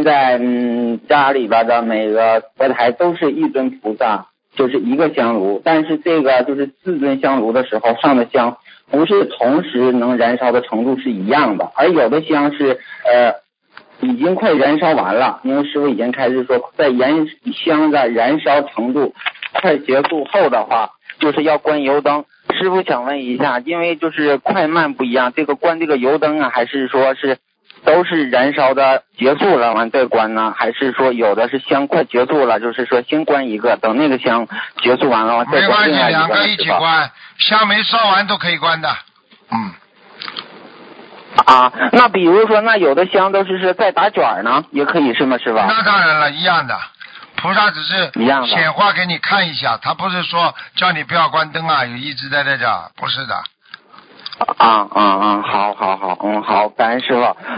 现在家里边的每个佛台都是一尊菩萨，就是一个香炉，但是这个就是4尊香炉的时候上的香不是同时能燃烧的程度是一样的，而有的香是已经快燃烧完了，因为师父已经开始说在香的燃烧程度快结束后的话就是要关油灯。师父想问一下，因为就是快慢不一样，这个关这个油灯啊，还是说是都是燃烧的结束了完再关呢？还是说有的是香快结束了，就是说先关一个，等那个香结束完了再关另外一个？ 没关系，2个一起关，香没烧完都可以关的。 那比如说那有的香都是在打卷呢，也可以是吗？是吧？ 那当然了，一样的。菩萨只是显化给你看一下，他不是说叫你不要关灯啊，有一直在这，不是的。 好，好，好，感恩师父。